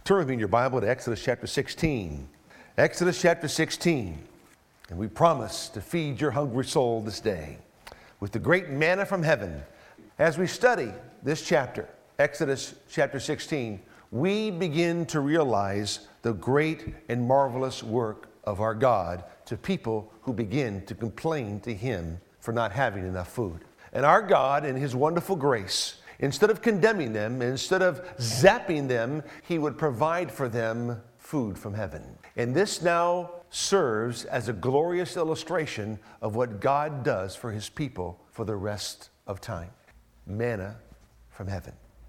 Turn with me in your Bible to Exodus chapter 16. Exodus chapter 16. And we promise to feed your hungry soul this day with the great manna from heaven. As we study this chapter, Exodus chapter 16, we begin to realize the great and marvelous work of our God to people who begin to complain to Him for not having enough food. And our God, in His wonderful grace, instead of condemning them, instead of zapping them, He would provide for them food from heaven. And this now serves as a glorious illustration of what God does for His people for the rest of time. Manna from heaven.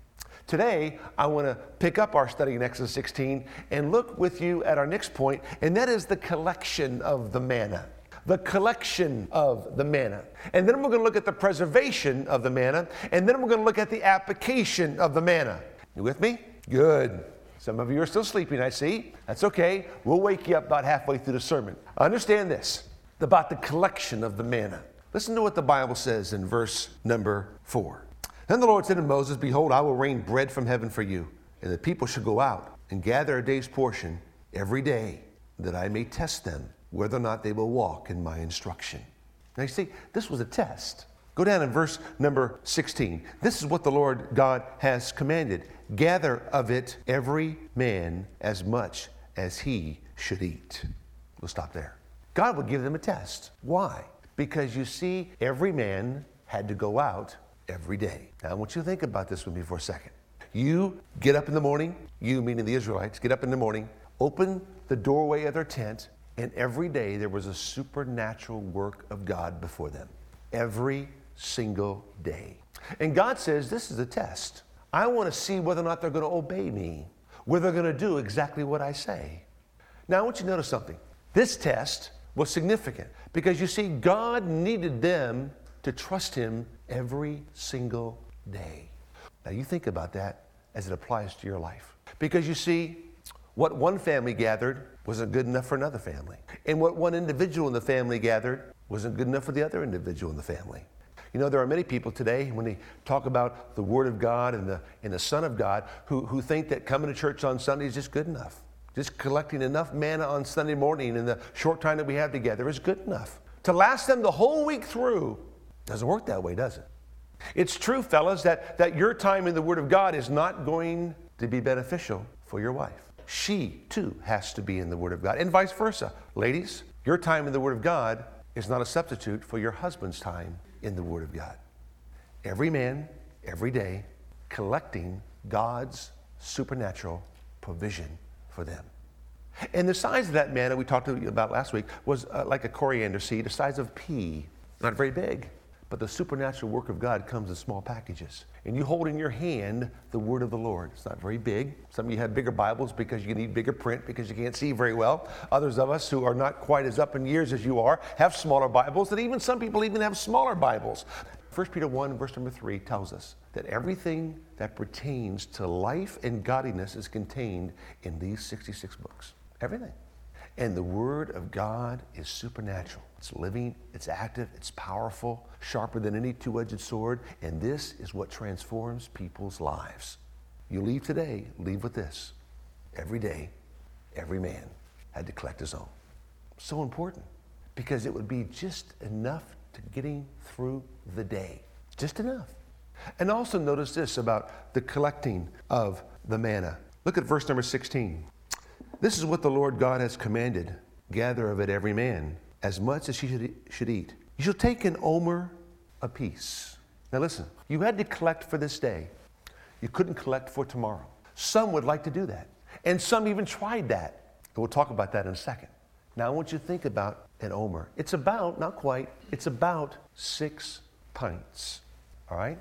Today, I want to pick up our study in Exodus 16 and look with you at our next point, and that is the collection of the manna. The collection of the manna. And then we're going to look at the preservation of the manna, and then we're going to look at the application of the manna. You with me? Good. Some of you are still sleeping, I see. That's okay. We'll wake you up about halfway through the sermon. Understand this about the collection of the manna. Listen to what the Bible says in verse number 4. Then the Lord said to Moses, "Behold, I will rain bread from heaven for you, and the people shall go out and gather a day's portion every day, that I may test them whether or not they will walk in my instruction." Now you see, this was a test. Go down in verse number 16. This is what the Lord God has commanded. Gather of it every man as much as he should eat. We'll stop there. God would give them a test. Why? Because you see, every man had to go out every day. Now I want you to think about this with me for a second. You get up in the morning, you meaning the Israelites, get up in the morning, open the doorway of their tent, and every day there was a supernatural work of God before them. Every single day. And God says, this is a test. I want to see whether or not they're going to obey me, whether they're going to do exactly what I say. Now I want you to notice something. This test was significant because you see, God needed them to trust Him every single day. Now you think about that as it applies to your life. Because you see, what one family gathered wasn't good enough for another family. And what one individual in the family gathered wasn't good enough for the other individual in the family. You know, there are many people today, when they talk about the Word of God and the Son of God, who think that coming to church on Sunday is just good enough. Just collecting enough manna on Sunday morning in the short time that we have together is good enough. To last them the whole week through doesn't work that way, does it? It's true, fellas, that your time in the Word of God is not going to be beneficial for your wife. She, too, has to be in the Word of God, and vice versa. Ladies, your time in the Word of God is not a substitute for your husband's time in the Word of God. Every man, every day, collecting God's supernatural provision for them. And the size of that manna we talked to you about last week was like a coriander seed, the size of a pea. Not very big. But the supernatural work of God comes in small packages. And you hold in your hand the Word of the Lord. It's not very big. Some of you have bigger Bibles because you need bigger print because you can't see very well. Others of us who are not quite as up in years as you are have smaller Bibles, and even some people even have smaller Bibles. 1 Peter 1 verse number 3 tells us that everything that pertains to life and godliness is contained in these 66 books. Everything. And the Word of God is supernatural. It's living, it's active, it's powerful, sharper than any two-edged sword, and this is what transforms people's lives. You leave today, leave with this. Every day, every man had to collect his own. So important, because it would be just enough to getting through the day. Just enough. And also notice this about the collecting of the manna. Look at verse number 16. This is what the Lord God has commanded. Gather of it every man, as much as he should eat. You shall take an omer apiece. Now listen, you had to collect for this day. You couldn't collect for tomorrow. Some would like to do that. And some even tried that. And we'll talk about that in a second. Now I want you to think about an omer. It's about, not quite, it's about 6 pints. All right?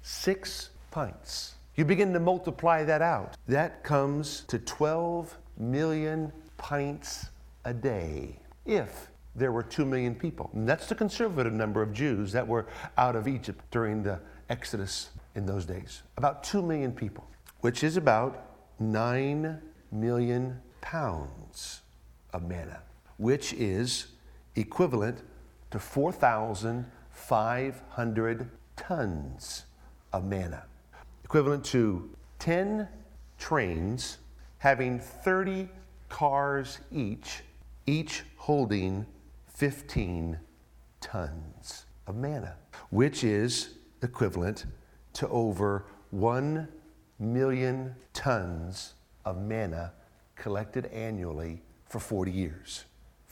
6 pints. You begin to multiply that out. That comes to 12 million pints a day if there were 2 million people. And that's the conservative number of Jews that were out of Egypt during the Exodus in those days. About 2 million people, which is about 9 million pounds of manna, which is equivalent to 4,500 tons of manna, equivalent to 10 trains having 30 cars each holding 15 tons of manna, which is equivalent to over 1 million tons of manna collected annually for 40 years.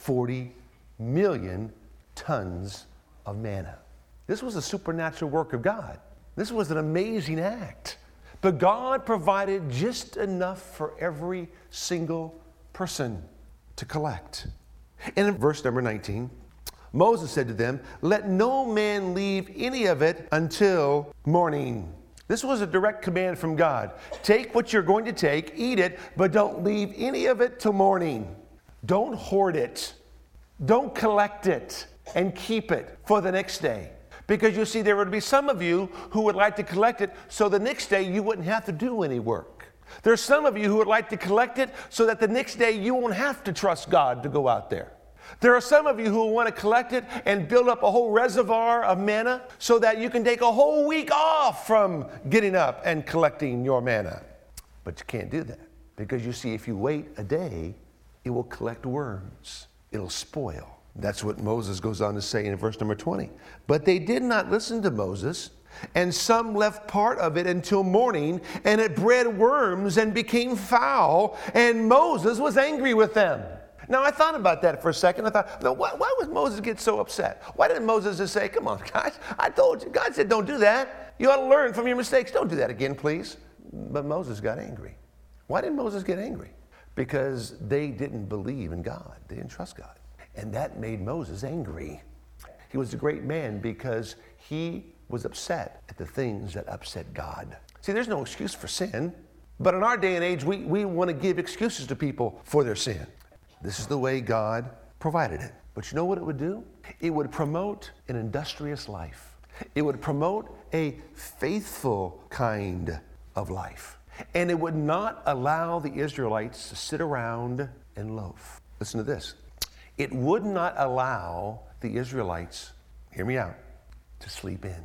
40 million tons of manna. This was a supernatural work of God. This was an amazing act. But God provided just enough for every single person to collect. And in verse number 19, Moses said to them, "Let no man leave any of it until morning." This was a direct command from God. Take what you're going to take, eat it, but don't leave any of it till morning. Don't hoard it. Don't collect it and keep it for the next day. Because you see, there would be some of you who would like to collect it so the next day you wouldn't have to do any work. There's some of you who would like to collect it so that the next day you won't have to trust God to go out there. There are some of you who want to collect it and build up a whole reservoir of manna so that you can take a whole week off from getting up and collecting your manna. But you can't do that because you see, if you wait a day, it will collect worms. It'll spoil. That's what Moses goes on to say in verse number 20. But they did not listen to Moses, and some left part of it until morning, and it bred worms and became foul, and Moses was angry with them. Now, I thought about that for a second. I thought, no, why would Moses get so upset? Why didn't Moses just say, come on, guys, I told you. God said, don't do that. You ought to learn from your mistakes. Don't do that again, please. But Moses got angry. Why did Moses get angry? Because they didn't believe in God. They didn't trust God. And that made Moses angry. He was a great man because he was upset at the things that upset God. See, there's no excuse for sin. But in our day and age, we want to give excuses to people for their sin. This is the way God provided it. But you know what it would do? It would promote an industrious life. It would promote a faithful kind of life. And it would not allow the Israelites to sit around and loaf. Listen to this. It would not allow the Israelites, hear me out, to sleep in.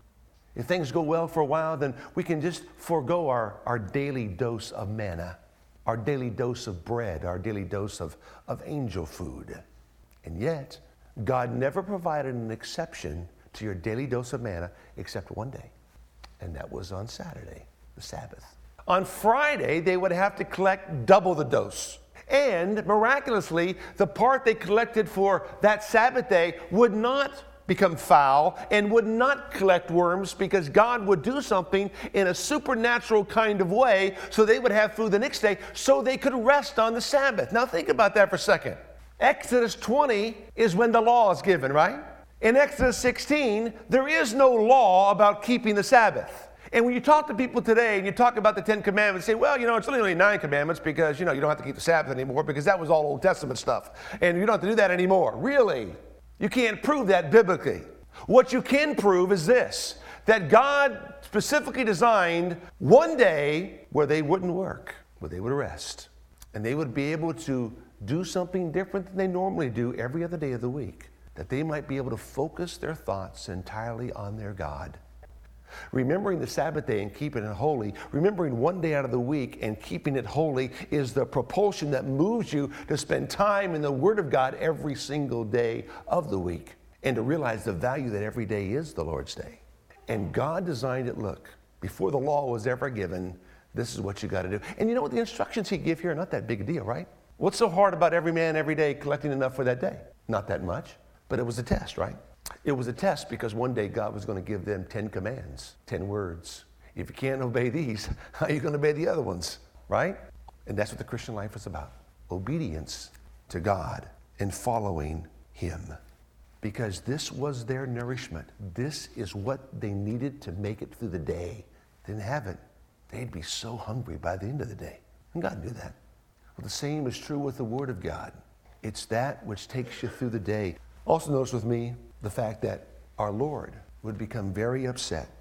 If things go well for a while, then we can just forego our daily dose of manna, our daily dose of bread, our daily dose of angel food. And yet, God never provided an exception to your daily dose of manna except one day, and that was on Saturday, the Sabbath. On Friday, they would have to collect double the dose. And miraculously, the part they collected for that Sabbath day would not become foul and would not collect worms because God would do something in a supernatural kind of way so they would have food the next day so they could rest on the Sabbath. Now think about that for a second. Exodus 20 is when the law is given, right? In Exodus 16, there is no law about keeping the Sabbath. And when you talk to people today and you talk about the 10 Commandments, say, well, it's really only 9 commandments because, you don't have to keep the Sabbath anymore because that was all Old Testament stuff. And you don't have to do that anymore. Really? You can't prove that biblically. What you can prove is this, that God specifically designed one day where they wouldn't work, where they would rest. And they would be able to do something different than they normally do every other day of the week, that they might be able to focus their thoughts entirely on their God. Remembering the Sabbath day and keeping it holy, remembering one day out of the week and keeping it holy is the propulsion that moves you to spend time in the Word of God every single day of the week and to realize the value that every day is the Lord's day. And God designed it, look, before the law was ever given, this is what you got to do. And you know what? The instructions He gave here are not that big a deal, right? What's so hard about every man every day collecting enough for that day? Not that much, but it was a test, right? It was a test because one day God was going to give them 10 commands, 10 words. If you can't obey these, how are you going to obey the other ones, right? And that's what the Christian life is about. Obedience to God and following Him. Because this was their nourishment. This is what they needed to make it through the day. They didn't have it, they'd be so hungry by the end of the day. And God knew that. Well, the same is true with the Word of God. It's that which takes you through the day. Also notice with me the fact that our Lord would become very upset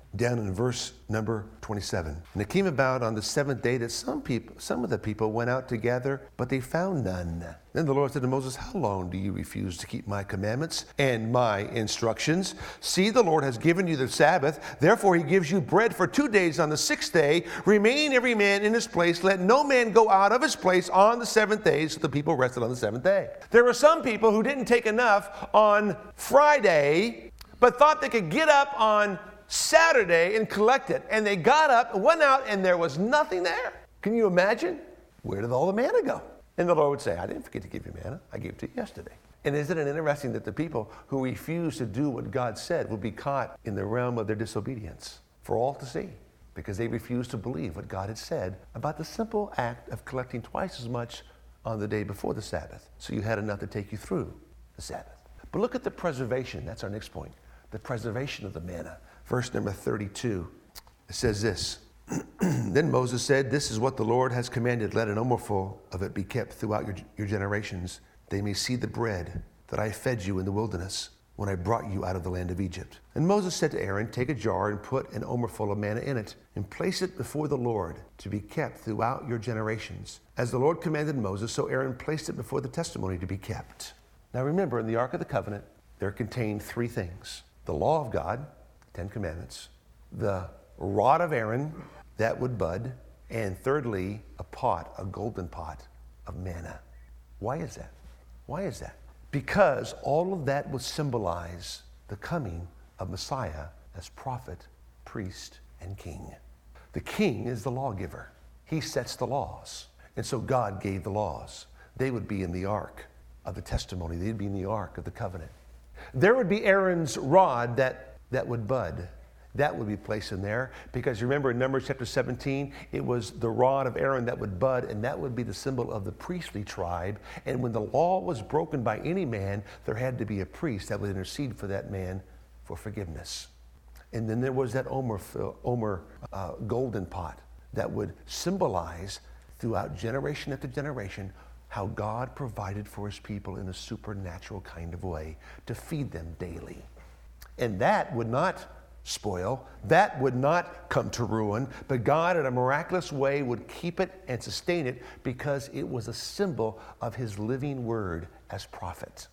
down in verse number 27. And it came about on the seventh day that some of the people went out to gather, but they found none. Then the Lord said to Moses, how long do you refuse to keep my commandments and my instructions? See, the Lord has given you the Sabbath. Therefore he gives you bread for 2 days. On the sixth day, remain every man in his place. Let no man go out of his place on the seventh day. So the people rested on the seventh day. There were some people who didn't take enough on Friday, but thought they could get up on Saturday and collect it. And they got up, went out, and there was nothing there. Can you imagine? Where did all the manna go? And the Lord would say, I didn't forget to give you manna. I gave it to you yesterday. And isn't it interesting that the people who refuse to do what God said will be caught in the realm of their disobedience for all to see, because they refused to believe what God had said about the simple act of collecting twice as much on the day before the Sabbath. So you had enough to take you through the Sabbath. But look at the preservation. That's our next point. The preservation of the manna. Verse number 32, it says this. Then Moses said, this is what the Lord has commanded. Let an omerful of it be kept throughout your generations. They may see the bread that I fed you in the wilderness when I brought you out of the land of Egypt. And Moses said to Aaron, take a jar and put an omerful of manna in it and place it before the Lord to be kept throughout your generations. As the Lord commanded Moses, so Aaron placed it before the testimony to be kept. Now remember, in the Ark of the Covenant, there contained 3 things. The law of God, 10 Commandments, the rod of Aaron that would bud, and thirdly, a golden pot of manna. Why is that? Why is that? Because all of that would symbolize the coming of Messiah as prophet, priest, and king. The king is the lawgiver. He sets the laws. And so God gave the laws. They would be in the ark of the testimony. They'd be in the ark of the covenant. There would be Aaron's rod that would bud. That would be placed in there, because remember in Numbers chapter 17, it was the rod of Aaron that would bud, and that would be the symbol of the priestly tribe. And when the law was broken by any man, there had to be a priest that would intercede for that man for forgiveness. And then there was that golden pot that would symbolize throughout generation after generation how God provided for his people in a supernatural kind of way to feed them daily. And that would not spoil, that would not come to ruin, but God in a miraculous way would keep it and sustain it because it was a symbol of his living word as prophet,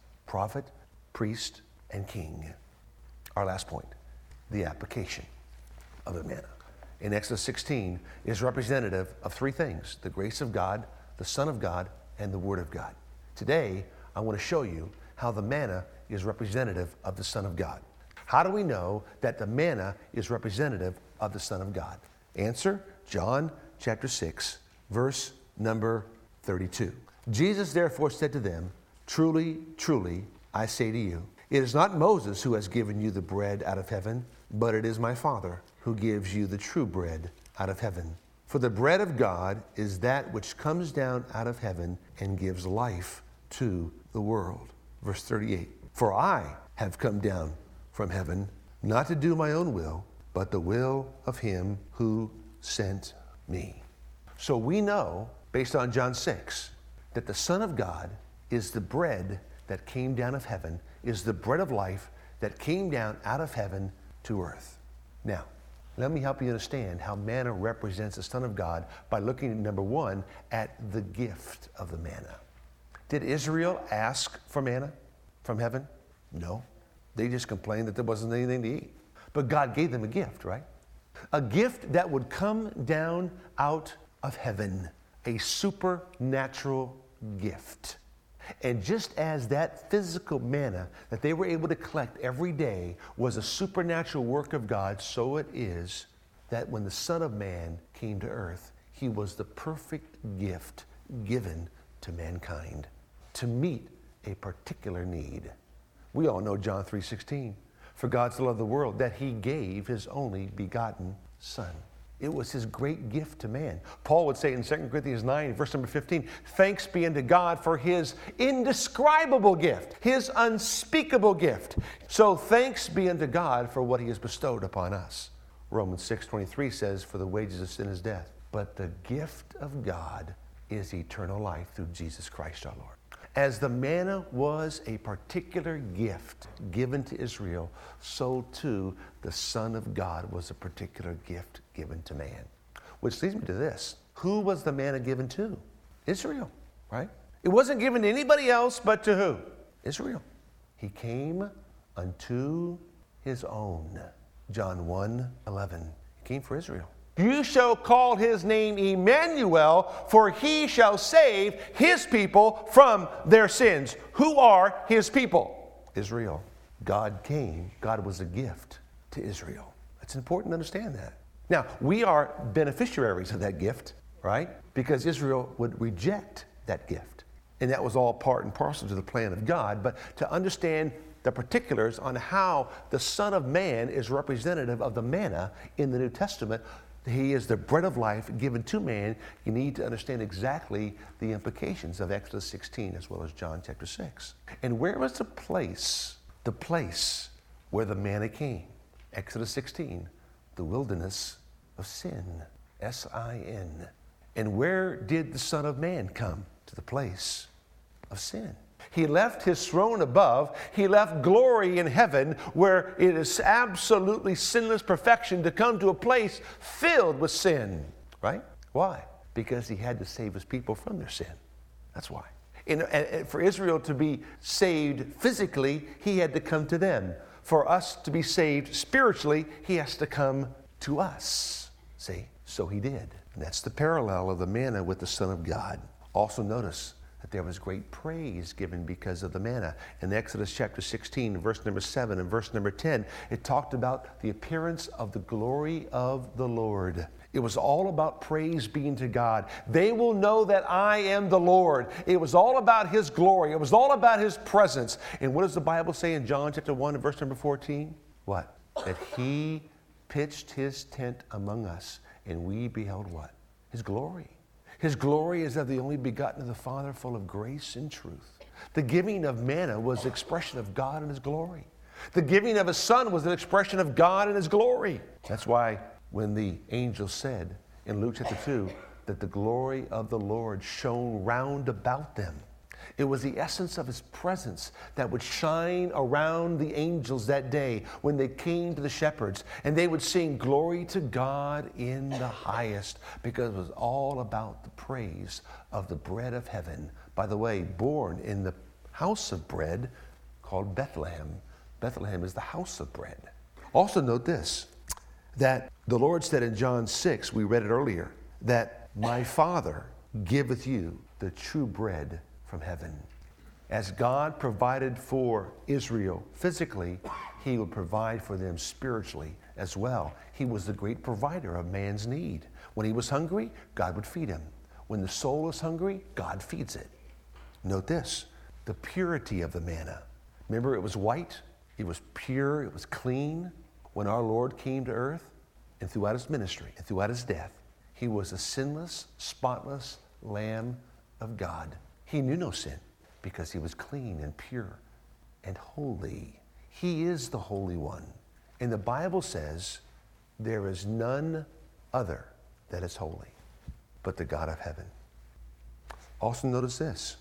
priest, and king. Our last point, the application of the manna in Exodus 16 is representative of 3 things: the grace of God, the Son of God, and the Word of God. Today, I want to show you how the manna is representative of the Son of God. How do we know that the manna is representative of the Son of God? Answer, John chapter 6, verse number 32. Jesus therefore said to them, truly, truly, I say to you, it is not Moses who has given you the bread out of heaven, but it is my Father who gives you the true bread out of heaven. For the bread of God is that which comes down out of heaven and gives life to the world. Verse 38, for I have come down from heaven, not to do my own will, but the will of him who sent me. So we know, based on John 6, that the Son of God is the bread that came down of heaven, is the bread of life that came down out of heaven to earth. Now, let me help you understand how manna represents the Son of God by looking, number 1, at the gift of the manna. Did Israel ask for manna from heaven? No. They just complained that there wasn't anything to eat. But God gave them a gift, right? A gift that would come down out of heaven, a supernatural gift. And just as that physical manna that they were able to collect every day was a supernatural work of God, so it is that when the Son of Man came to earth, he was the perfect gift given to mankind to meet a particular need. We all know John 3:16. For God so loved the world that he gave his only begotten Son. It was his great gift to man. Paul would say in 2 Corinthians 9, verse number 15, thanks be unto God for his indescribable gift, his unspeakable gift. So thanks be unto God for what he has bestowed upon us. Romans 6:23 says, for the wages of sin is death, but the gift of God is eternal life through Jesus Christ our Lord. As the manna was a particular gift given to Israel, so too the Son of God was a particular gift given to man. Which leads me to this. Who was the manna given to? Israel, right? It wasn't given to anybody else but to who? Israel. He came unto his own. John 1:11. He came for Israel. You shall call his name Emmanuel, for he shall save his people from their sins. Who are his people? Israel. God came. God was a gift to Israel. It's important to understand that. Now, we are beneficiaries of that gift, right? Because Israel would reject that gift. And that was all part and parcel to the plan of God. But to understand the particulars on how the Son of Man is representative of the manna in the New Testament, he is the bread of life given to man. You need to understand exactly the implications of Exodus 16 as well as John chapter 6. And where was the place where the manna came? Exodus 16, the wilderness of sin, S-I-N. And where did the Son of Man come? To the place of sin. He left his throne above. He left glory in heaven where it is absolutely sinless perfection to come to a place filled with sin, right? Why? Because he had to save his people from their sin. That's why. And for Israel to be saved physically, he had to come to them. For us to be saved spiritually, he has to come to us. See? So he did. And that's the parallel of the manna with the Son of God. Also notice that there was great praise given because of the manna. In Exodus chapter 16, verse number 7 and verse number 10, it talked about the appearance of the glory of the Lord. It was all about praise being to God. They will know that I am the Lord. It was all about his glory. It was all about his presence. And what does the Bible say in John chapter 1 and verse number 14? What? That he pitched his tent among us, and we beheld what? His glory. His glory is of the only begotten of the Father, full of grace and truth. The giving of manna was the expression of God and his glory. The giving of his Son was an expression of God and his glory. That's why when the angel said in Luke chapter 2 that the glory of the Lord shone round about them, it was the essence of his presence that would shine around the angels that day when they came to the shepherds, and they would sing glory to God in the highest, because it was all about the praise of the bread of heaven. By the way, born in the house of bread called Bethlehem. Bethlehem is the house of bread. Also note this, that the Lord said in John 6, we read it earlier, that my Father giveth you the true bread from heaven. As God provided for Israel physically, he would provide for them spiritually as well. He was the great provider of man's need. When he was hungry, God would feed him. When the soul is hungry, God feeds it. Note this, the purity of the manna. Remember, it was white, it was pure, it was clean. When our Lord came to earth and throughout his ministry and throughout his death, he was a sinless, spotless Lamb of God. He knew no sin because he was clean and pure and holy. He is the Holy One. And the Bible says there is none other that is holy but the God of heaven. Also notice this,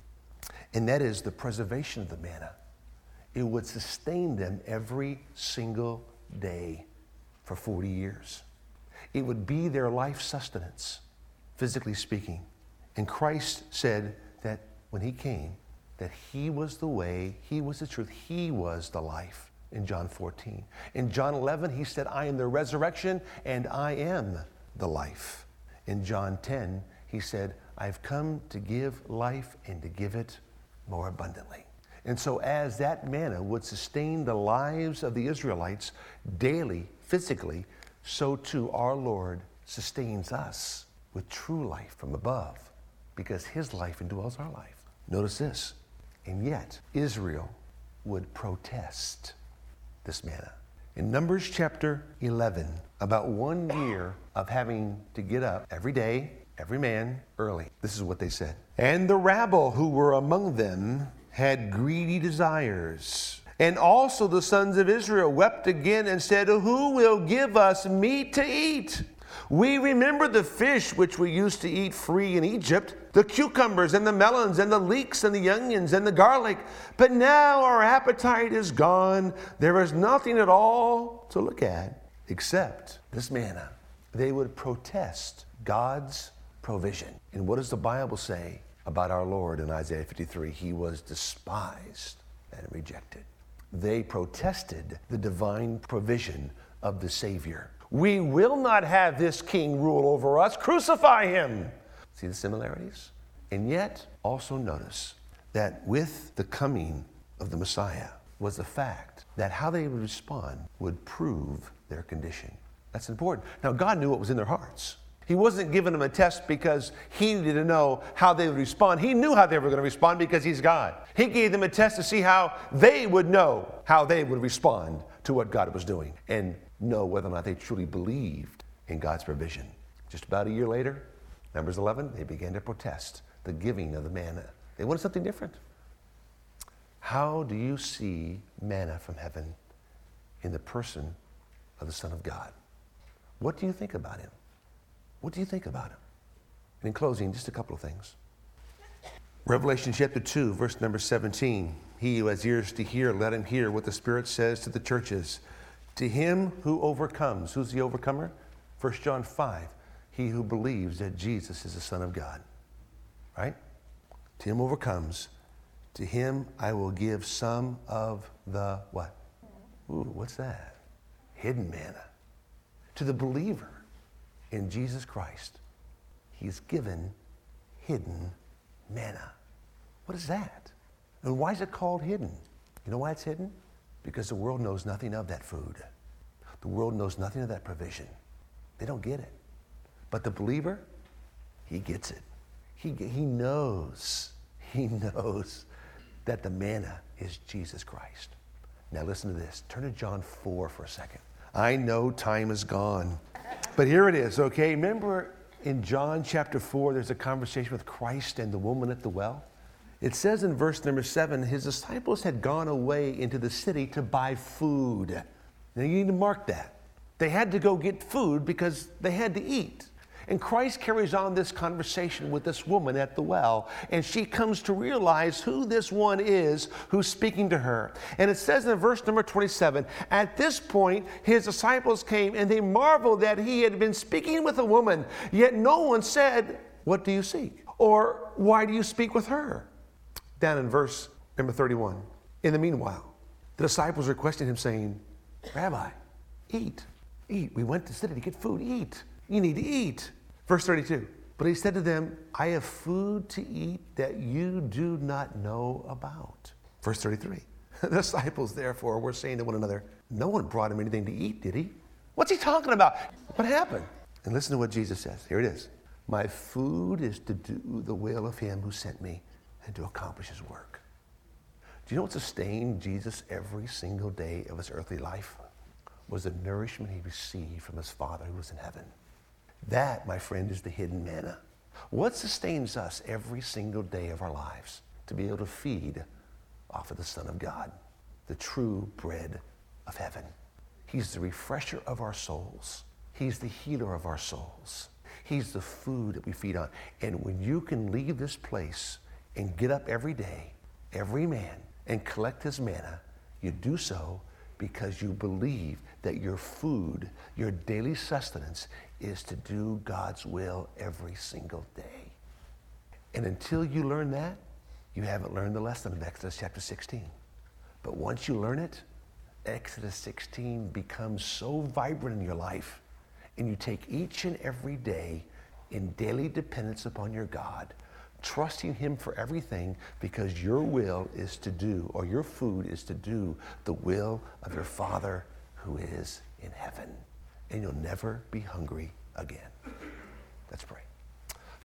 and that is the preservation of the manna. It would sustain them every single day for 40 years. It would be their life sustenance, physically speaking. And Christ said that when he came, that he was the way, he was the truth, he was the life in John 14. In John 11, he said, I am the resurrection and I am the life. In John 10, he said, I've come to give life and to give it more abundantly. And so as that manna would sustain the lives of the Israelites daily, physically, so too our Lord sustains us with true life from above, because his life indwells our life. Notice this, and yet Israel would protest this manna. In Numbers chapter 11, about 1 year of having to get up every day, every man, early, this is what they said. And the rabble who were among them had greedy desires. And also the sons of Israel wept again and said, who will give us meat to eat? We remember the fish which we used to eat free in Egypt, the cucumbers and the melons and the leeks and the onions and the garlic. But now our appetite is gone. There is nothing at all to look at except this manna. They would protest God's provision. And what does the Bible say about our Lord in Isaiah 53? He was despised and rejected. They protested the divine provision of the Savior. We will not have this king rule over us. Crucify him. See the similarities? And yet, also notice that with the coming of the Messiah was the fact that how they would respond would prove their condition. That's important. Now, God knew what was in their hearts. He wasn't giving them a test because he needed to know how they would respond. He knew how they were going to respond because he's God. He gave them a test to see how they would know how they would respond to what God was doing and know whether or not they truly believed in God's provision. Just about a year later, Numbers 11, they began to protest the giving of the manna. They wanted something different. How do you see manna from heaven in the person of the Son of God? What do you think about him? What do you think about him? And in closing, just a couple of things. Revelation chapter 2, verse number 17. He who has ears to hear, let him hear what the Spirit says to the churches. To him who overcomes, who's the overcomer? 1 John 5, he who believes that Jesus is the Son of God. Right? To him who overcomes, to him I will give some of the what? Ooh, what's that? Hidden manna. To the believer in Jesus Christ, he's given hidden manna. What is that? And why is it called hidden? You know why it's hidden? Because the world knows nothing of that food. The world knows nothing of that provision. They don't get it. But the believer, he gets it. He knows that the manna is Jesus Christ. Now listen to this. Turn to John 4 for a second. I know time is gone, but here it is, okay? Remember in John chapter 4, there's a conversation with Christ and the woman at the well? It says in verse number 7, his disciples had gone away into the city to buy food. Now you need to mark that. They had to go get food because they had to eat. And Christ carries on this conversation with this woman at the well, and she comes to realize who this one is who's speaking to her. And it says in verse number 27, at this point, his disciples came and they marveled that he had been speaking with a woman, yet no one said, what do you seek? Or why do you speak with her? Down in verse number 31. In the meanwhile, the disciples are questioning him saying, Rabbi, eat. We went to the city to get food. Eat. You need to eat. Verse 32, but he said to them, I have food to eat that you do not know about. Verse 33, the disciples therefore were saying to one another, no one brought him anything to eat, did he? What's he talking about? What happened? And listen to what Jesus says. Here it is. My food is to do the will of him who sent me and to accomplish his work. Do you know what sustained Jesus every single day of his earthly life? Was the nourishment he received from his Father who was in heaven. That, my friend, is the hidden manna. What sustains us every single day of our lives? To be able to feed off of the Son of God, the true bread of heaven. He's the refresher of our souls. He's the healer of our souls. He's the food that we feed on. And when you can leave this place and get up every day, every man, and collect his manna, you do so because you believe that your food, your daily sustenance, is to do God's will every single day. And until you learn that, you haven't learned the lesson of Exodus chapter 16. But once you learn it, Exodus 16 becomes so vibrant in your life, and you take each and every day in daily dependence upon your God, trusting him for everything because your will is to do, or your food is to do the will of your Father who is in heaven. And you'll never be hungry again. Let's pray.